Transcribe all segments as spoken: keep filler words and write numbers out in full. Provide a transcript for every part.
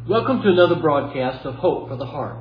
Welcome to another broadcast of Hope for the Heart.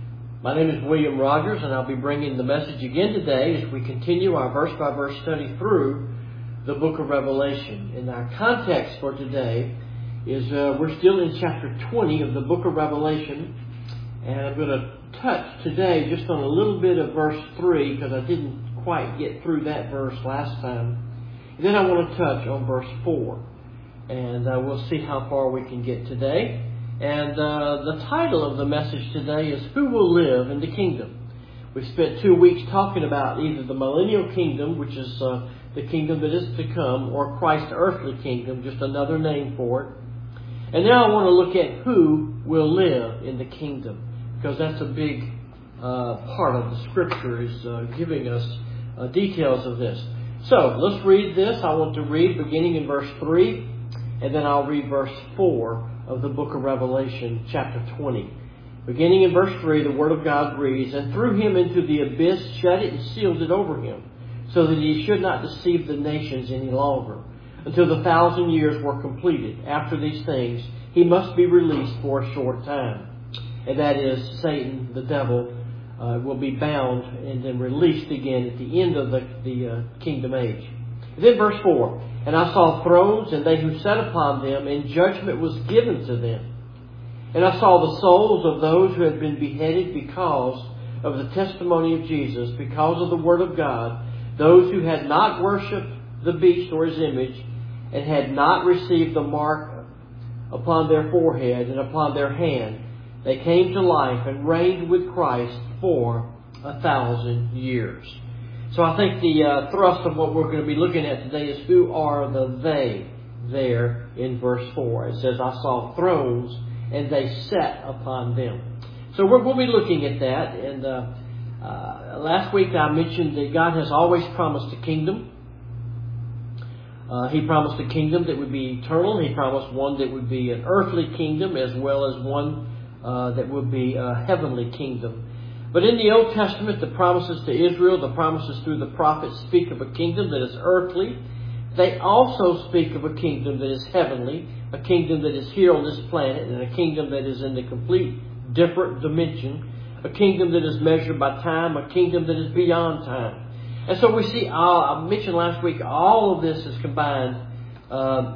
My name is William Rogers, and I'll be bringing the message again today as we continue our verse-by-verse study through the book of Revelation. And our context for today is uh, we're still in chapter twenty of the book of Revelation, and I'm going to touch today just on a little bit of verse three because I didn't quite get through that verse last time. And then I want to touch on verse four, and uh, we'll see how far we can get today. And uh, the title of the message today is Who Will Live in the Kingdom? We've spent two weeks talking about either the millennial kingdom, which is uh, the kingdom that is to come, or Christ's earthly kingdom, just another name for it. And now I want to look at who will live in the kingdom, because that's a big uh, part of the Scripture is uh, giving us uh, details of this. So let's read this. I want to read beginning in verse three, and then I'll read verse four of the book of Revelation, chapter twenty. Beginning in verse three, the Word of God reads, "And threw him into the abyss, shut it, and sealed it over him, so that he should not deceive the nations any longer, until the thousand years were completed. After these things, he must be released for a short time." And that is, Satan, the devil, uh, will be bound and then released again at the end of the, the uh, kingdom age. And then verse four, "And I saw thrones, and they who sat upon them, and judgment was given to them. And I saw the souls of those who had been beheaded because of the testimony of Jesus, because of the word of God, those who had not worshipped the beast or his image, and had not received the mark upon their forehead and upon their hand. They came to life and reigned with Christ for a thousand years." So I think the uh, thrust of what we're going to be looking at today is who are the they there in verse four. It says, "I saw thrones, and they sat upon them." So we're, we'll be looking at that. And uh, uh, last week I mentioned that God has always promised a kingdom. Uh, he promised a kingdom that would be eternal. He promised one that would be an earthly kingdom as well as one uh, that would be a heavenly kingdom. But in the Old Testament, the promises to Israel, the promises through the prophets speak of a kingdom that is earthly. They also speak of a kingdom that is heavenly, a kingdom that is here on this planet, and a kingdom that is in the complete different dimension, a kingdom that is measured by time, a kingdom that is beyond time. And so we see, all, I mentioned last week, all of this is combined uh,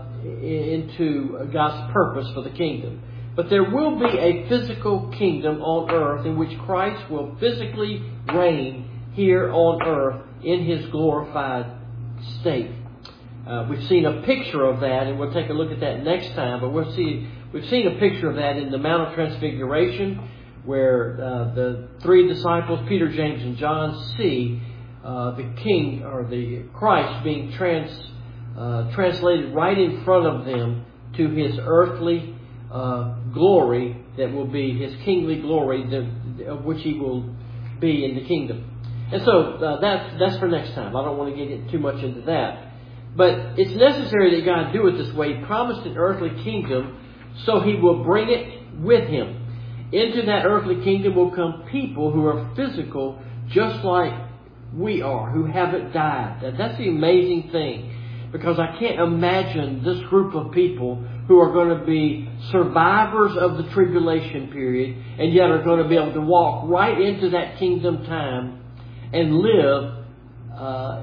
into God's purpose for the kingdom. But there will be a physical kingdom on earth in which Christ will physically reign here on earth in his glorified state. Uh, we've seen a picture of that, and we'll take a look at that next time. But we'll see, we've seen a picture of that in the Mount of Transfiguration, where uh, the three disciples, Peter, James, and John, see uh, the King, or the Christ, being trans, uh, translated right in front of them to his earthly Uh, glory that will be his kingly glory, that, of which he will be in the kingdom. And so uh, that's that's for next time. I don't want to get too much into that. But it's necessary that God do it this way. He promised an earthly kingdom, so he will bring it with him. Into that earthly kingdom will come people who are physical, just like we are, who haven't died. Now, that's the amazing thing, because I can't imagine this group of people who are going to be survivors of the tribulation period and yet are going to be able to walk right into that kingdom time and live uh,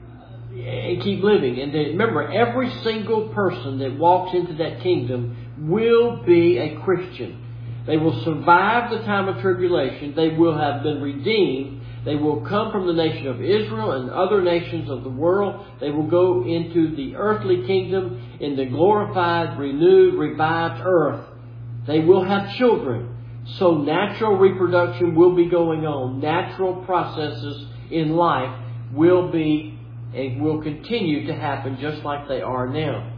and keep living. And remember, every single person that walks into that kingdom will be a Christian. They will survive the time of tribulation. They will have been redeemed. They will come from the nation of Israel and other nations of the world. They will go into the earthly kingdom in the glorified, renewed, revived earth. They will have children. So natural reproduction will be going on. Natural processes in life will be and will continue to happen just like they are now.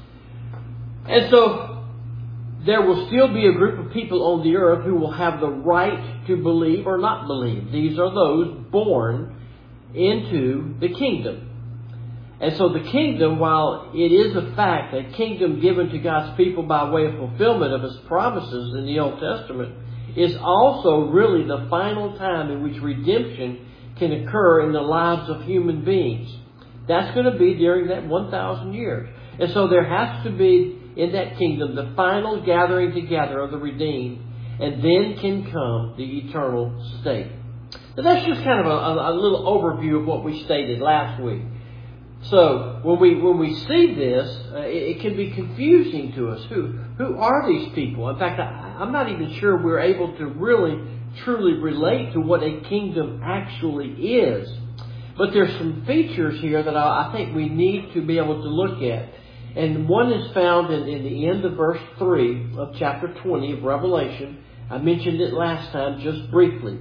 And so there will still be a group of people on the earth who will have the right to believe or not believe. These are those born into the kingdom. And so the kingdom, while it is a fact, a kingdom given to God's people by way of fulfillment of his promises in the Old Testament, is also really the final time in which redemption can occur in the lives of human beings. That's going to be during that one thousand years. And so there has to be in that kingdom, the final gathering together of the redeemed, and then can come the eternal state. Now that's just kind of a, a, a little overview of what we stated last week. So when we when we see this, uh, it, it can be confusing to us. Who who are these people? In fact, I, I'm not even sure we're able to really truly relate to what a kingdom actually is. But there's some features here that I, I think we need to be able to look at. And one is found in, in the end of verse three of chapter twenty of Revelation. I mentioned it last time just briefly.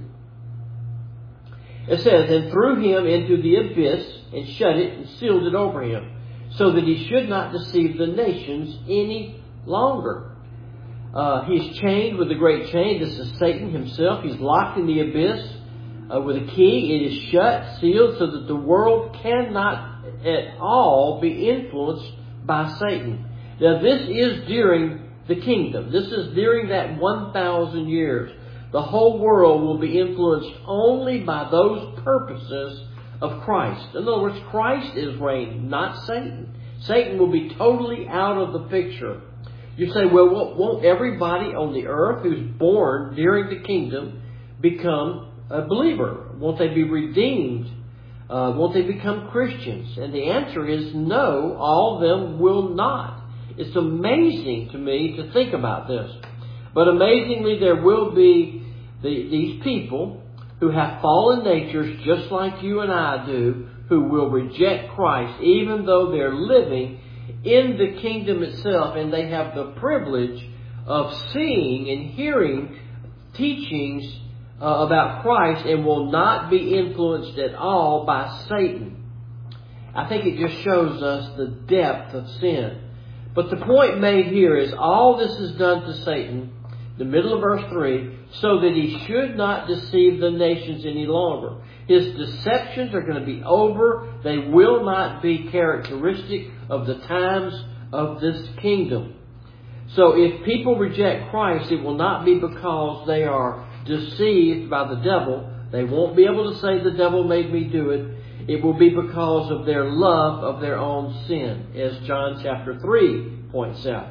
It says, "And threw him into the abyss, and shut it, and sealed it over him, so that he should not deceive the nations any longer." Uh, he's chained with a great chain. This is Satan himself. He's locked in the abyss uh, with a key. It is shut, sealed, so that the world cannot at all be influenced by Satan. Now, this is during the kingdom. This is during that one thousand years. The whole world will be influenced only by those purposes of Christ. In other words, Christ is reigning, not Satan. Satan will be totally out of the picture. You say, well, won't everybody on the earth who's born during the kingdom become a believer? Won't they be redeemed? Uh, won't they become Christians? And the answer is no, all of them will not. It's amazing to me to think about this. But amazingly, there will be the, these people who have fallen natures just like you and I do, who will reject Christ even though they're living in the kingdom itself, and they have the privilege of seeing and hearing teachings uh, about Christ, and will not be influenced at all by Satan. I think it just shows us the depth of sin. But the point made here is all this is done to Satan, the middle of verse three, so that he should not deceive the nations any longer. His deceptions are going to be over. They will not be characteristic of the times of this kingdom. So if people reject Christ, it will not be because they are deceived by the devil. They won't be able to say the devil made me do it. It will be because of their love of their own sin, as John chapter three points out.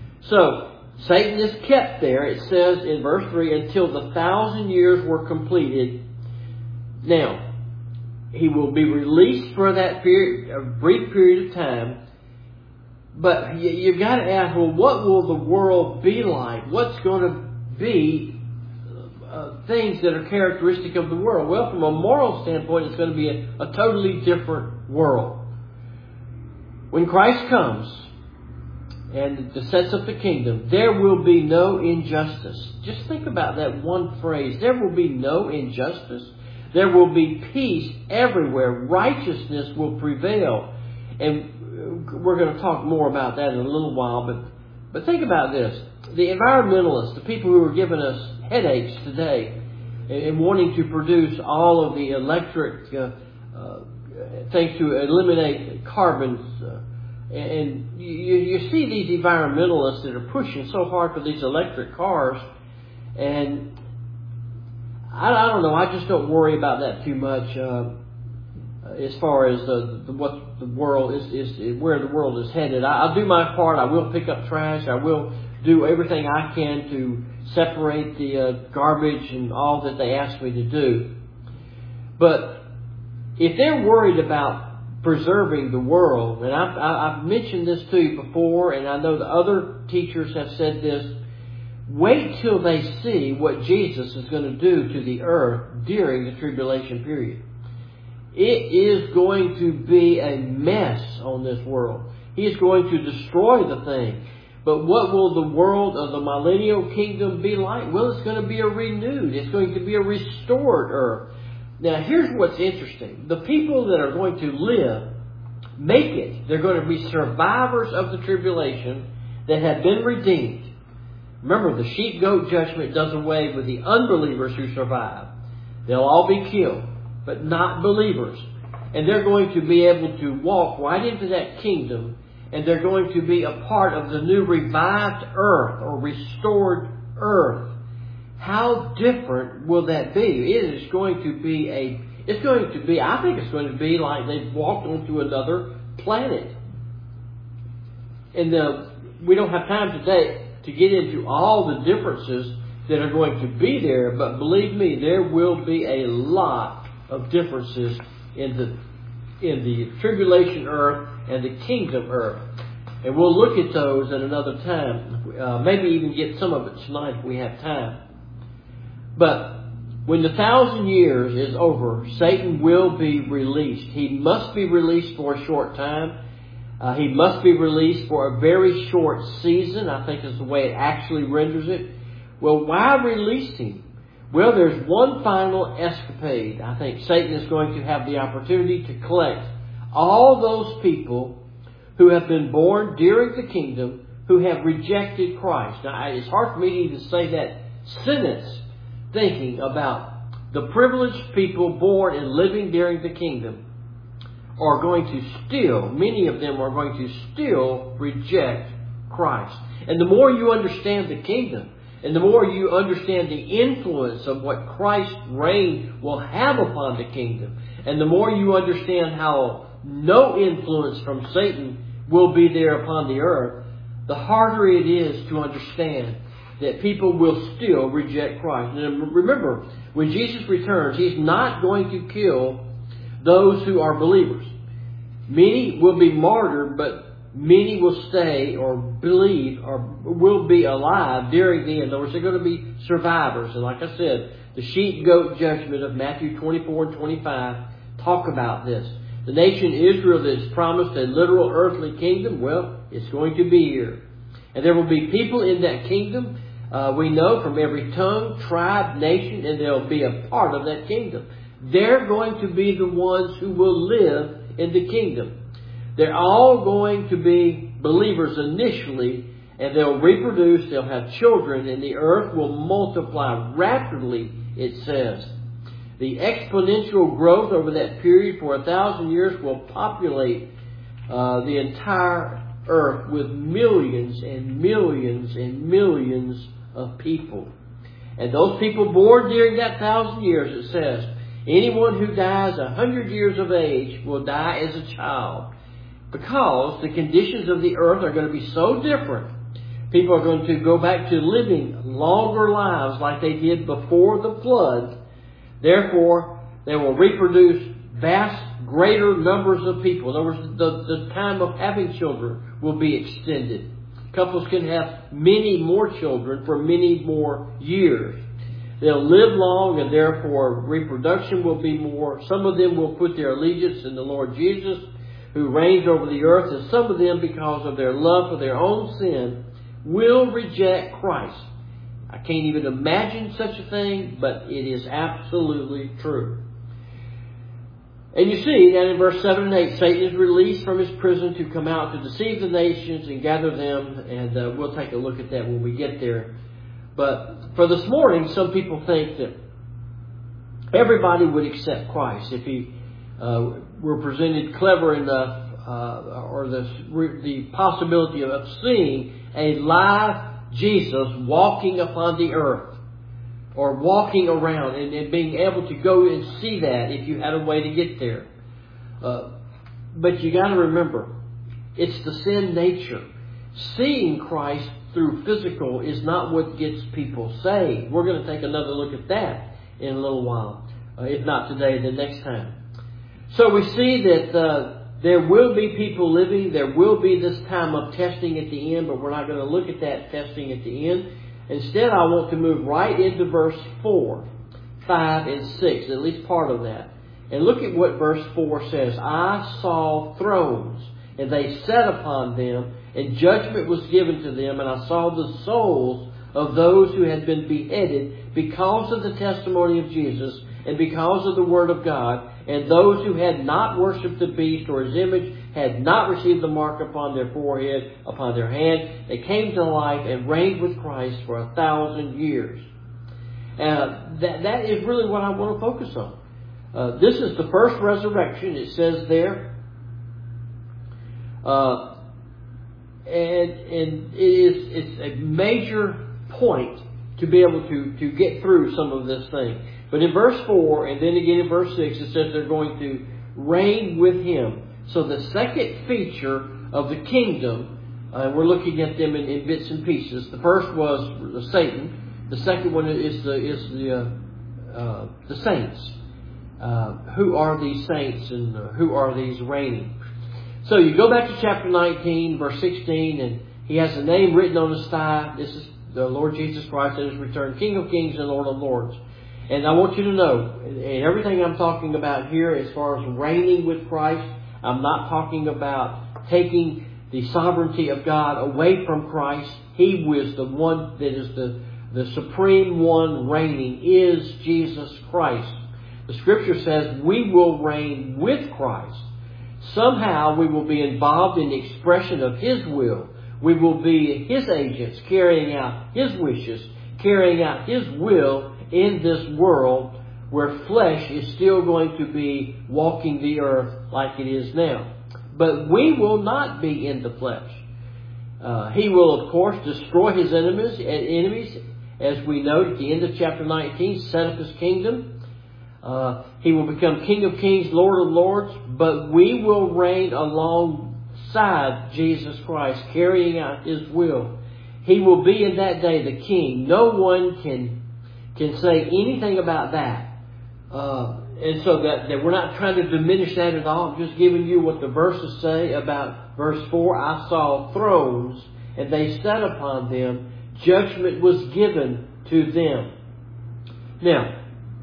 So Satan is kept there, it says in verse three, until the thousand years were completed. Now, he will be released for that period, a brief period of time. But you, you've got to ask, well, what will the world be like? What's going to be uh, things that are characteristic of the world? Well, from a moral standpoint, it's going to be a, a totally different world. When Christ comes and sets up the kingdom, there will be no injustice. Just think about that one phrase. There will be no injustice. There will be peace everywhere. Righteousness will prevail. And we're going to talk more about that in a little while. But, but think about this. The environmentalists, the people who are giving us headaches today and, and wanting to produce all of the electric uh, uh, things to eliminate carbons, uh, and you, you see these environmentalists that are pushing so hard for these electric cars, and I, I don't know, I just don't worry about that too much uh, as far as the, the, what the world is, is, where the world is headed. I, I'll do my part. I will pick up trash. I will do everything I can to separate the uh, garbage and all that they ask me to do. But if they're worried about preserving the world, and I've, I've mentioned this to you before, and I know the other teachers have said this, wait till they see what Jesus is going to do to the earth during the tribulation period. It is going to be a mess on this world. He's going to destroy the thing. But what will the world of the millennial kingdom be like? Well, it's going to be a renewed, it's going to be a restored earth. Now, here's what's interesting. The people that are going to live, make it. They're going to be survivors of the tribulation that have been redeemed. Remember, the sheep-goat judgment does away with the unbelievers who survive. They'll all be killed, but not believers. And they're going to be able to walk right into that kingdom, and they're going to be a part of the new revived earth or restored earth. How different will that be? It is going to be a, it's going to be, I think it's going to be like they've walked onto another planet. And the, we don't have time today to get into all the differences that are going to be there, but believe me, there will be a lot of differences in the in the tribulation earth and the kingdom earth. And we'll look at those at another time. Uh, maybe even get some of it tonight if we have time. But when the thousand years is over, Satan will be released. He must be released for a short time. Uh, he must be released for a very short season, I think is the way it actually renders it. Well, why release him? Well, there's one final escapade. I think Satan is going to have the opportunity to collect all those people who have been born during the kingdom who have rejected Christ. Now, it's hard for me to even say that sentence thinking about the privileged people born and living during the kingdom are going to still, many of them are going to still reject Christ. And the more you understand the kingdom, and the more you understand the influence of what Christ's reign will have upon the kingdom, and the more you understand how no influence from Satan will be there upon the earth, the harder it is to understand that people will still reject Christ. And remember, when Jesus returns, He's not going to kill those who are believers. Many will be martyred, but many will stay or believe or will be alive during the end. In other words, they're going to be survivors. And like I said, the sheep-goat judgment of Matthew twenty-four and twenty-five talk about this. The nation Israel that is promised a literal earthly kingdom, well, it's going to be here. And there will be people in that kingdom, uh, we know, from every tongue, tribe, nation, and they'll be a part of that kingdom. They're going to be the ones who will live in the kingdom. They're all going to be believers initially, and they'll reproduce, they'll have children, and the earth will multiply rapidly, it says. The exponential growth over that period for a thousand years will populate uh, the entire earth with millions and millions and millions of people. And those people born during that thousand years, it says, anyone who dies a hundred years of age will die as a child. Because the conditions of the earth are going to be so different. People are going to go back to living longer lives like they did before the flood. Therefore, they will reproduce vast, greater numbers of people. In other words, the, the time of having children will be extended. Couples can have many more children for many more years. They'll live long, and therefore reproduction will be more. Some of them will put their allegiance in the Lord Jesus, who reigns over the earth, and some of them, because of their love for their own sin, will reject Christ. I can't even imagine such a thing, but it is absolutely true. And you see that in verse seven and eight, Satan is released from his prison to come out to deceive the nations and gather them, and uh, we'll take a look at that when we get there. But for this morning, some people think that everybody would accept Christ if he uh, were presented clever enough, uh, or the, the possibility of seeing a live Jesus walking upon the earth, or walking around and, and being able to go and see that if you had a way to get there. Uh, but you got to remember, it's the sin nature. Seeing Christ through physical is not what gets people saved. We're going to take another look at that in a little while. Uh, if not today, then next time. So we see that uh, there will be people living. There will be this time of testing at the end, but we're not going to look at that testing at the end. Instead, I want to move right into verse four, five, and six, at least part of that. And look at what verse four says. I saw thrones, and they sat upon them, and judgment was given to them, and I saw the souls of those who had been beheaded because of the testimony of Jesus and because of the Word of God, and those who had not worshipped the beast or his image, had not received the mark upon their forehead, upon their hand. They came to life and reigned with Christ for a thousand years. Uh, that, that is really what I want to focus on. Uh, this is the first resurrection, it says there. Uh, and and it is it's a major point to be able to, to get through some of this thing. But in verse four, and then again in verse six, it says they're going to reign with Him. So the second feature of the kingdom Uh, we're looking at them in, in bits and pieces. The first was Satan. The second one is the is the uh, uh, the saints. Uh, who are these saints, and uh, who are these reigning? So you go back to chapter nineteen, verse sixteen, and he has a name written on his thigh. This is the Lord Jesus Christ at His return, King of Kings and Lord of Lords. And I want you to know, and everything I'm talking about here, as far as reigning with Christ, I'm not talking about taking the sovereignty of God away from Christ. He was the one that is the, the supreme one reigning, is Jesus Christ. The Scripture says we will reign with Christ. Somehow we will be involved in the expression of His will. We will be His agents, carrying out His wishes, carrying out His will in this world where flesh is still going to be walking the earth like it is now. But we will not be in the flesh. Uh, he will, of course, destroy His enemies, enemies, as we note at the end of chapter nineteen, set up His kingdom. Uh, he will become King of Kings, Lord of Lords, but we will reign alongside Jesus Christ, carrying out His will. He will be in that day the King. No one can can say anything about that. Uh, and so that, that we're not trying to diminish that at all. I'm just giving you what the verses say about verse four. I saw thrones, and they sat upon them. Judgment was given to them. Now,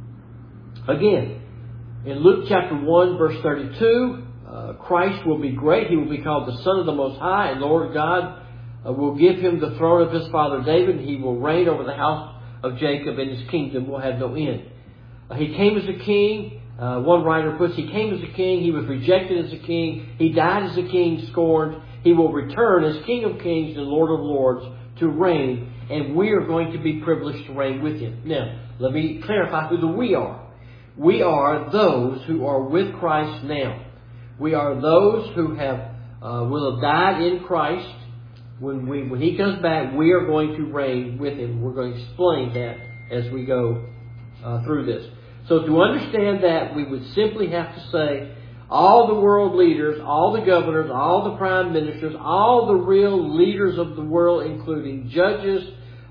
again, in Luke chapter one, verse thirty-two, uh, Christ will be great. He will be called the Son of the Most High, and Lord God uh, will give Him the throne of His father David. He will reign over the house of Jacob, and His kingdom will have no end. Uh, he came as a king. Uh, one writer puts, He came as a king. He was rejected as a king. He died as a king, scorned. He will return as King of Kings and Lord of Lords to reign, and we are going to be privileged to reign with Him. Now, let me clarify who the we are. We are those who are with Christ now. We are those who have uh, will have died in Christ. When we when He comes back, we are going to reign with Him. We're going to explain that as we go uh, through this. So to understand that, we would simply have to say all the world leaders, all the governors, all the prime ministers, all the real leaders of the world, including judges,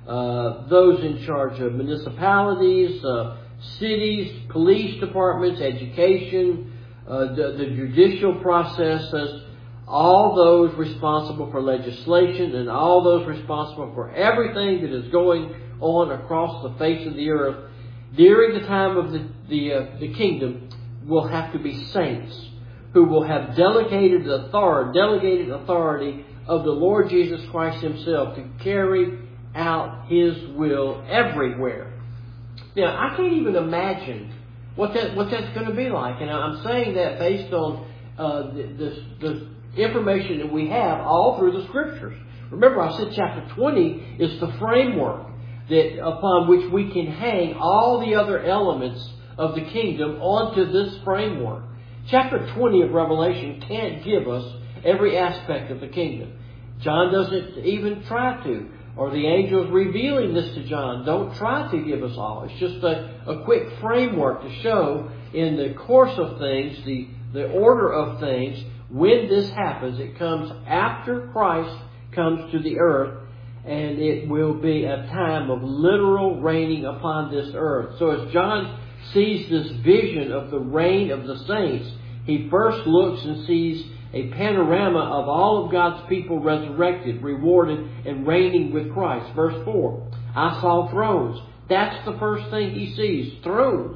uh, those in charge of municipalities, uh, cities, police departments, education, uh, the, the judicial processes, all those responsible for legislation and all those responsible for everything that is going on across the face of the earth during the time of the the, uh, the kingdom will have to be saints who will have delegated authority, delegated authority of the Lord Jesus Christ Himself to carry out His will everywhere. Now, I can't even imagine what that what that's going to be like, and I'm saying that based on uh, the, the, the information that we have all through the Scriptures. Remember, I said chapter twenty is the framework that upon which we can hang all the other elements of the kingdom onto this framework. Chapter twenty of Revelation can't give us every aspect of the kingdom. John doesn't even try to. Or the angels revealing this to John don't try to give us all. It's just a, a quick framework to show in the course of things, the, the order of things, when this happens. It comes after Christ comes to the earth, and it will be a time of literal reigning upon this earth. So as John sees this vision of the reign of the saints, he first looks and sees a panorama of all of God's people resurrected, rewarded, and reigning with Christ. Verse four, I saw thrones. That's the first thing he sees, thrones.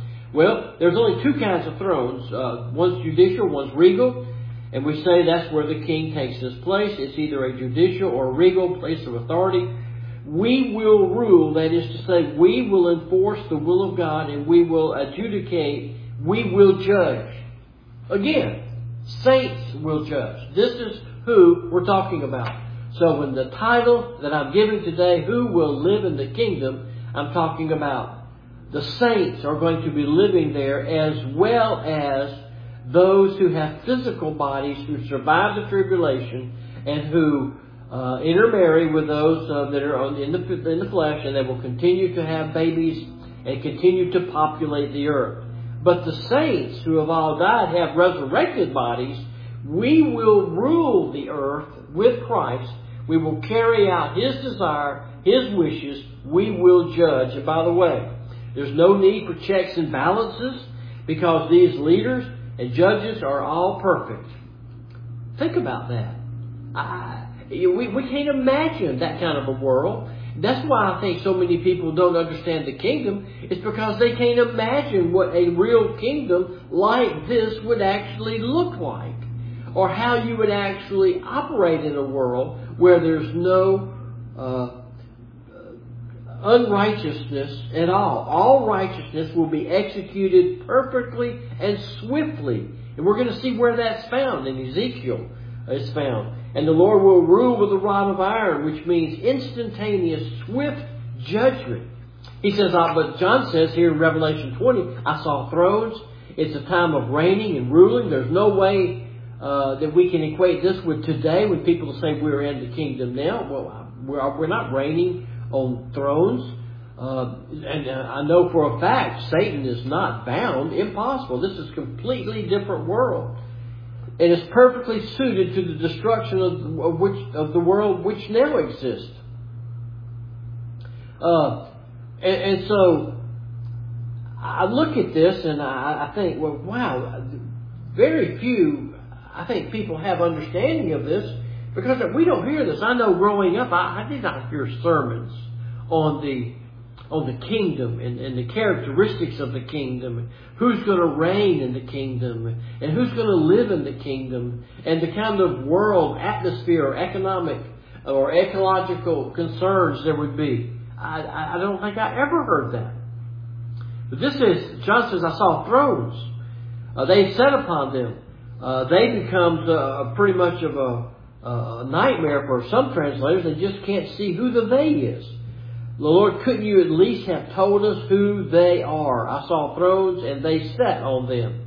Well, there's only two kinds of thrones. Uh, one's judicial, one's regal. And we say that's where the king takes his place. It's either a judicial or a regal place of authority. We will rule, that is to say, we will enforce the will of God, and we will adjudicate, we will judge. Again, saints will judge. This is who we're talking about. So when the title that I'm giving today, who will live in the kingdom, I'm talking about the saints are going to be living there, as well as those who have physical bodies who survive the tribulation and who uh, intermarry with those uh, that are on, in, the, in the flesh, and they will continue to have babies and continue to populate the earth. But the saints who have all died have resurrected bodies. We will rule the earth with Christ, we will carry out His desire, His wishes, we will judge. And by the way, there's no need for checks and balances because these leaders and judges are all perfect. Think about that. I, we, we can't imagine that kind of a world. That's why I think so many people don't understand the kingdom. It's because they can't imagine what a real kingdom like this would actually look like, or how you would actually operate in a world where there's no uh, unrighteousness at all. All righteousness will be executed perfectly and swiftly. And we're going to see where that's found in Ezekiel. It's found. And the Lord will rule with a rod of iron, which means instantaneous, swift judgment. He says, uh, but John says here in Revelation twenty, I saw thrones. It's a time of reigning and ruling. There's no way uh, that we can equate this with today when people say we're in the kingdom now. Well, we're, we're not reigning on thrones. Uh, and uh, I know for a fact Satan is not bound. Impossible. This is a completely different world. And it's perfectly suited to the destruction of, of, which, of the world which now exists. Uh, and, and so I look at this and I, I think, well, wow, very few, I think people have understanding of this because we don't hear this. I know growing up, I, I did not hear sermons on the on the kingdom and, and the characteristics of the kingdom, and who's going to reign in the kingdom, and who's going to live in the kingdom, and the kind of world, atmosphere, or economic or ecological concerns there would be. I, I don't think I ever heard that. But this is, John says, I saw thrones. Uh, they sat upon them. Uh, they becomes uh, pretty much of a, a nightmare for some translators. They just can't see who the they is. The Lord, couldn't you at least have told us who they are? I saw thrones and they sat on them.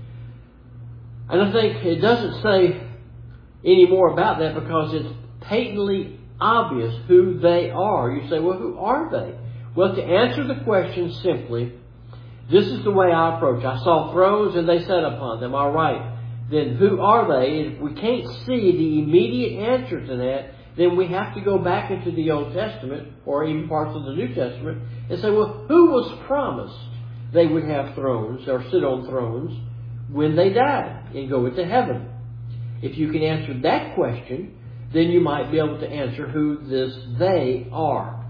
And I think it doesn't say any more about that because it's patently obvious who they are. You say, well, who are they? Well, to answer the question simply, this is the way I approach. I saw thrones and they sat upon them. All right. Then who are they? If we can't see the immediate answer to that, then we have to go back into the Old Testament or even parts of the New Testament and say, well, who was promised they would have thrones or sit on thrones when they died and go into heaven? If you can answer that question, then you might be able to answer who this they are.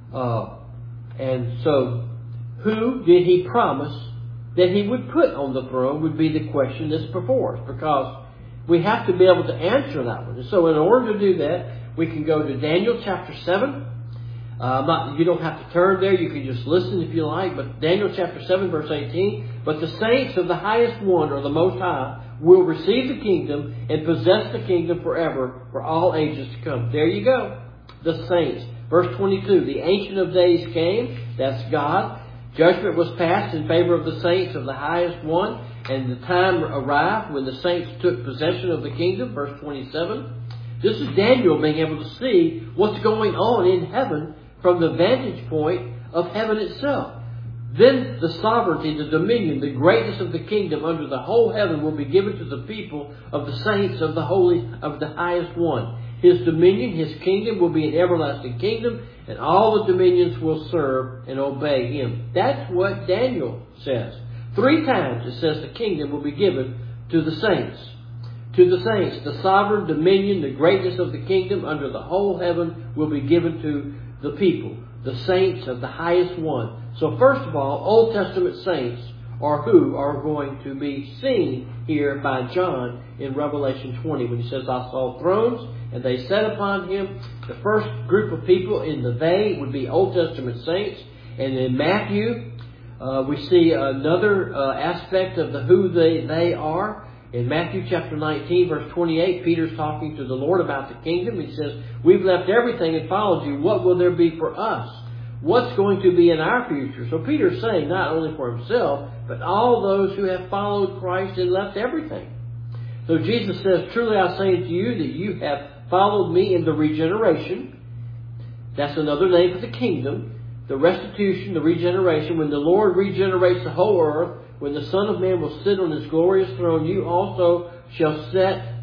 Uh, and so, who did He promise that He would put on the throne would be the question that's before us, because we have to be able to answer that one. And so in order to do that, we can go to Daniel chapter seven. Uh, not, you don't have to turn there. You can just listen if you like. But Daniel chapter seven, verse eighteen. But the saints of the highest one, or the Most High, will receive the kingdom and possess the kingdom forever for all ages to come. There you go. The saints. Verse twenty-two. The Ancient of Days came. That's God. Judgment was passed in favor of the saints of the highest one. And the time arrived when the saints took possession of the kingdom. Verse twenty-seven. This is Daniel being able to see what's going on in heaven from the vantage point of heaven itself. Then the sovereignty, the dominion, the greatness of the kingdom under the whole heaven will be given to the people of the saints of the holy, of the highest one. His dominion, His kingdom will be an everlasting kingdom, and all the dominions will serve and obey Him. That's what Daniel says. Three times it says the kingdom will be given to the saints. To the saints, the sovereign dominion, the greatness of the kingdom under the whole heaven will be given to the people, the saints of the highest one. So first of all, Old Testament saints are who are going to be seen here by John in Revelation twenty when he says, I saw thrones and they sat upon him. The first group of people in the they would be Old Testament saints. And in Matthew, uh, we see another uh, aspect of the who they, they are. In Matthew chapter nineteen, verse twenty-eight, Peter's talking to the Lord about the kingdom. He says, we've left everything and followed you. What will there be for us? What's going to be in our future? So Peter's saying not only for himself, but all those who have followed Christ and left everything. So Jesus says, truly I say to you that you have followed me in the regeneration. That's another name for the kingdom. The restitution, the regeneration. When the Lord regenerates the whole earth, when the Son of Man will sit on His glorious throne, you also shall set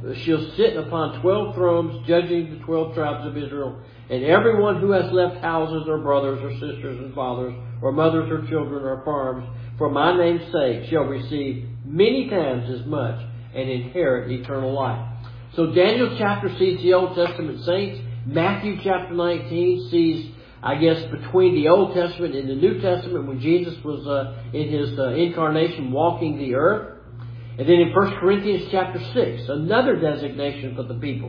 she'll sit upon twelve thrones, judging the twelve tribes of Israel. And everyone who has left houses or brothers or sisters and fathers or mothers or children or farms for my name's sake shall receive many times as much and inherit eternal life. So Daniel chapter sees the Old Testament saints. Matthew chapter nineteen sees, I guess, between the Old Testament and the New Testament when Jesus was uh, in his uh, incarnation walking the earth. And then in First Corinthians chapter six, another designation for the people.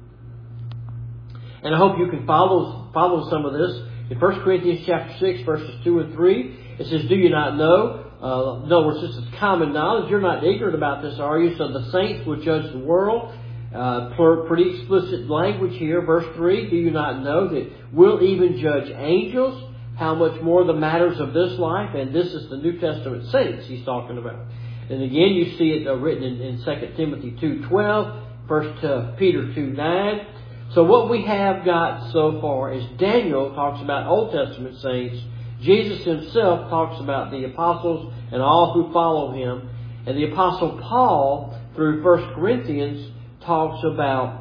And I hope you can follow follow some of this. In First Corinthians chapter six, verses two and three, it says, do you not know? Uh, in other words, this is common knowledge. You're not ignorant about this, are you? So the saints will judge the world. Uh, pretty explicit language here. Verse three, do you not know that we'll even judge angels? How much more the matters of this life? And this is the New Testament saints he's talking about. And again, you see it uh, written in, in Second Timothy two twelve, First Peter two nine. So what we have got so far is Daniel talks about Old Testament saints. Jesus himself talks about the apostles and all who follow him. And the apostle Paul, through First Corinthians, talks about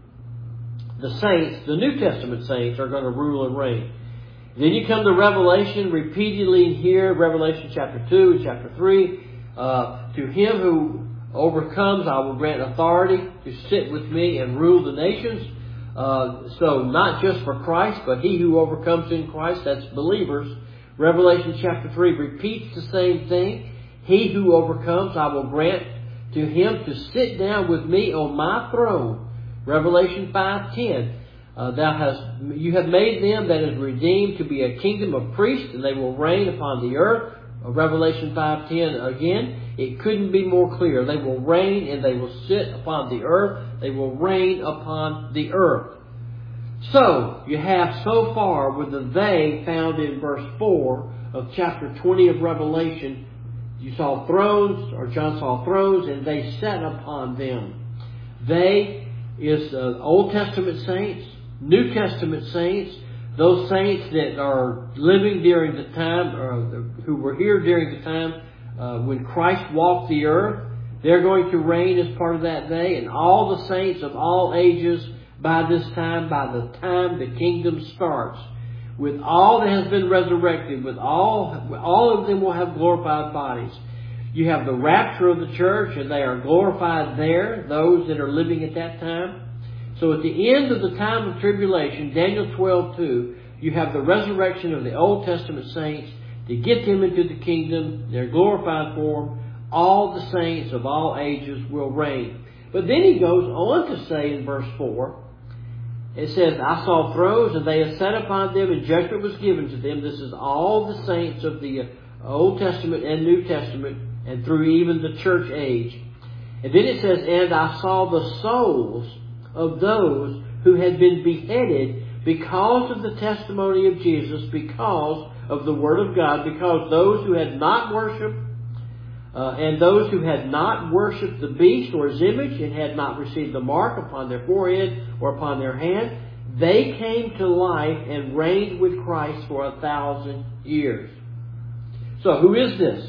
the saints, the New Testament saints, are going to rule and reign. Then you come to Revelation, repeatedly here, Revelation chapter two and chapter three. Uh, to him who overcomes, I will grant authority to sit with me and rule the nations. Uh, so not just for Christ, but he who overcomes in Christ, that's believers. Revelation chapter three repeats the same thing. He who overcomes, I will grant to him to sit down with me on my throne. Revelation five ten. Uh, thou hast, you have made them that is redeemed to be a kingdom of priests, and they will reign upon the earth. Uh, Revelation five ten again. It couldn't be more clear. They will reign and they will sit upon the earth. They will reign upon the earth. So, you have so far with the they found in verse four of chapter twenty of Revelation. You saw thrones, or John saw thrones, and they sat upon them. They is uh, Old Testament saints, New Testament saints, those saints that are living during the time, or who were here during the time uh, when Christ walked the earth. They're going to reign as part of that day, and all the saints of all ages by this time, by the time the kingdom starts, with all that has been resurrected, with all, all of them will have glorified bodies. You have the rapture of the church, and they are glorified there, those that are living at that time. So at the end of the time of tribulation, Daniel twelve two, you have the resurrection of the Old Testament saints to get them into the kingdom, their glorified form. All the saints of all ages will reign. But then he goes on to say in verse four, it says, I saw thrones, and they have sat upon them, and judgment was given to them. This is all the saints of the Old Testament and New Testament, and through even the church age. And then it says, and I saw the souls of those who had been beheaded because of the testimony of Jesus, because of the Word of God, because those who had not worshipped, uh, and those who had not worshipped the beast or his image, and had not received the mark upon their forehead or upon their hand, they came to life and reigned with Christ for a thousand years. So who is this?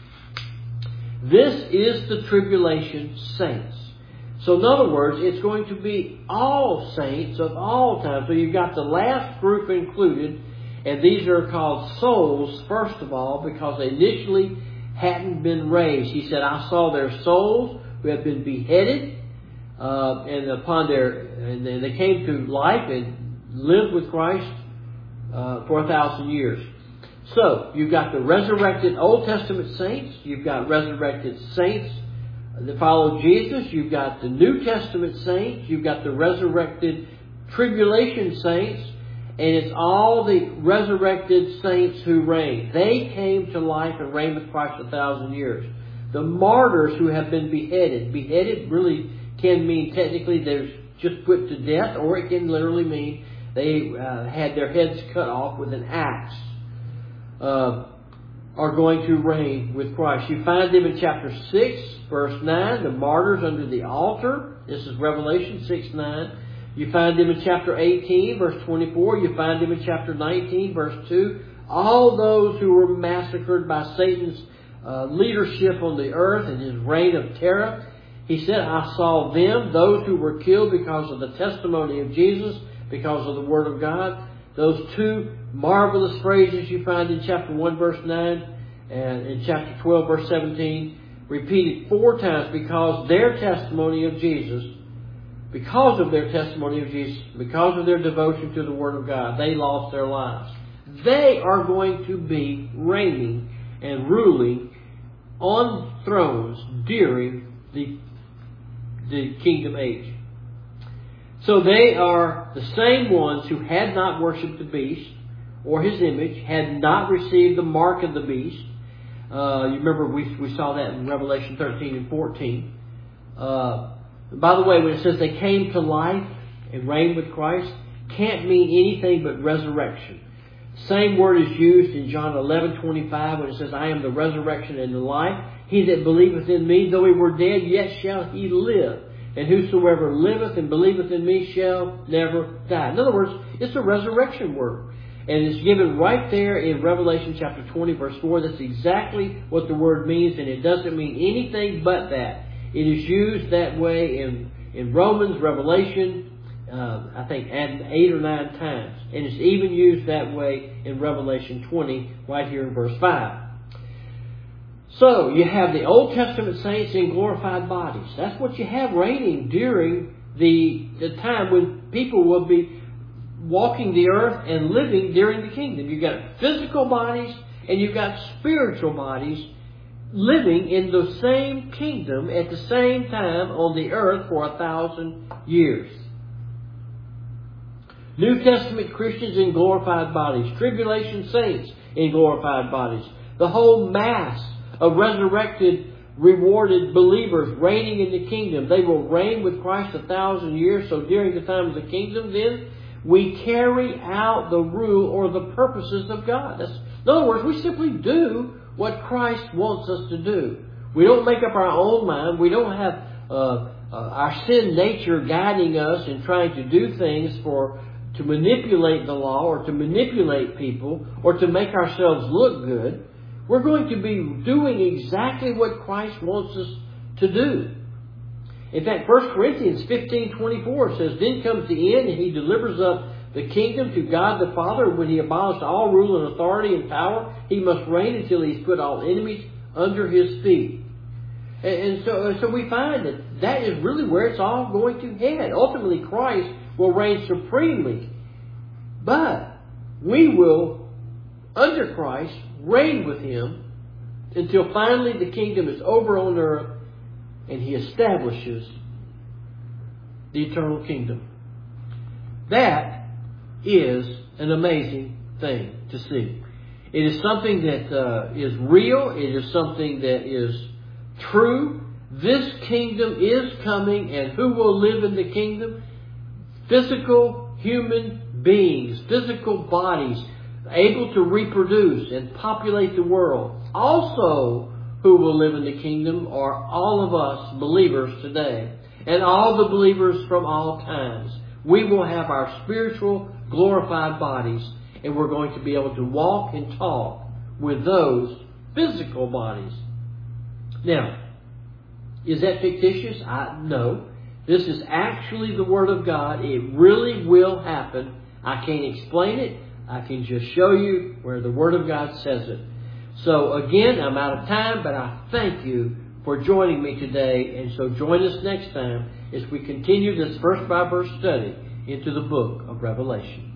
This is the tribulation saints. So in other words, it's going to be all saints of all time. So you've got the last group included, and these are called souls, first of all, because they initially hadn't been raised. He said, I saw their souls who had been beheaded, uh, and upon their, and they came to life and lived with Christ uh, for a thousand years. So you've got the resurrected Old Testament saints. You've got resurrected saints that follow Jesus. You've got the New Testament saints. You've got the resurrected tribulation saints. And it's all the resurrected saints who reign. They came to life and reigned with Christ a thousand years. The martyrs who have been beheaded. Beheaded really can mean technically they're just put to death, or it can literally mean they uh, had their heads cut off with an axe. Uh, are going to reign with Christ. You find them in chapter six, verse nine, the martyrs under the altar. This is Revelation six nine. You find them in chapter eighteen, verse twenty-four. You find them in chapter nineteen, verse two. All those who were massacred by Satan's uh, leadership on the earth and his reign of terror. He said, I saw them, those who were killed because of the testimony of Jesus, because of the Word of God. Those two marvelous phrases you find in chapter one, verse nine, and in chapter twelve, verse seventeen, repeated four times because their testimony of Jesus, because of their testimony of Jesus, because of their devotion to the Word of God, they lost their lives. They are going to be reigning and ruling on thrones during the, the kingdom age. So they are the same ones who had not worshipped the beast or his image, had not received the mark of the beast. Uh, you remember we we saw that in Revelation thirteen and fourteen. Uh, by the way, when it says they came to life and reigned with Christ, can't mean anything but resurrection. Same word is used in John eleven twenty-five when it says, I am the resurrection and the life. He that believeth in me, though he were dead, yet shall he live. And whosoever liveth and believeth in me shall never die. In other words, it's a resurrection word. And it's given right there in Revelation chapter twenty, verse four. That's exactly what the word means, and it doesn't mean anything but that. It is used that way in, in Romans, Revelation, uh, I think, eight or nine times. And it's even used that way in Revelation twenty, right here in verse five. So, you have the Old Testament saints in glorified bodies. That's what you have reigning during the, the time when people will be walking the earth and living during the kingdom. You've got physical bodies and you've got spiritual bodies living in the same kingdom at the same time on the earth for a thousand years. New Testament Christians in glorified bodies. Tribulation saints in glorified bodies. The whole mass of resurrected, rewarded believers reigning in the kingdom. They will reign with Christ a thousand years. So during the time of the kingdom, then, we carry out the rule or the purposes of God. That's, in other words, we simply do what Christ wants us to do. We don't make up our own mind. We don't have uh, uh, our sin nature guiding us and trying to do things for to manipulate the law or to manipulate people or to make ourselves look good. We're going to be doing exactly what Christ wants us to do. In fact, First Corinthians fifteen twenty-four says, Then comes the end, and he delivers up the kingdom to God the Father. When he abolished all rule and authority and power, he must reign until he's put all enemies under his feet. And, and so, so we find that that is really where it's all going to head. Ultimately, Christ will reign supremely. But we will, under Christ, reign with him until finally the kingdom is over on earth and he establishes the eternal kingdom. That is an amazing thing to see. It is something that uh, is real. It is something that is true. This kingdom is coming, and who will live in the kingdom? Physical human beings, physical bodies, able to reproduce and populate the world. Also, who will live in the kingdom are all of us believers today, and all the believers from all times. We will have our spiritual glorified bodies, and we're going to be able to walk and talk with those physical bodies. Now, is that fictitious? I, no. This is actually the Word of God. It really will happen. I can't explain it. I can just show you where the Word of God says it. So again, I'm out of time, but I thank you for joining me today. And so join us next time as we continue this verse by verse study into the book of Revelation.